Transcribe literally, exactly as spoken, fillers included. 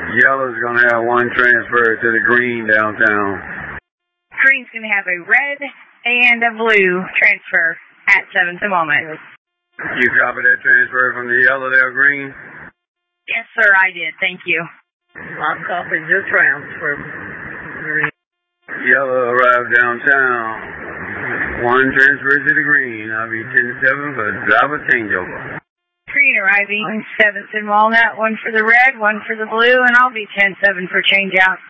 Yellow's going to have one transfer to the green downtown. Green's going to have a red and a blue transfer at seventh and Walnut. You copy that transfer from the yellow to green? Yes, sir, I did. Thank you. I copied your transfer. Yellow arrived downtown. One transfer to the green. I'll be ten seven for the driver changeover. Green arriving seventh and Walnut, one for the red, one for the blue, and I'll be ten seven for change out.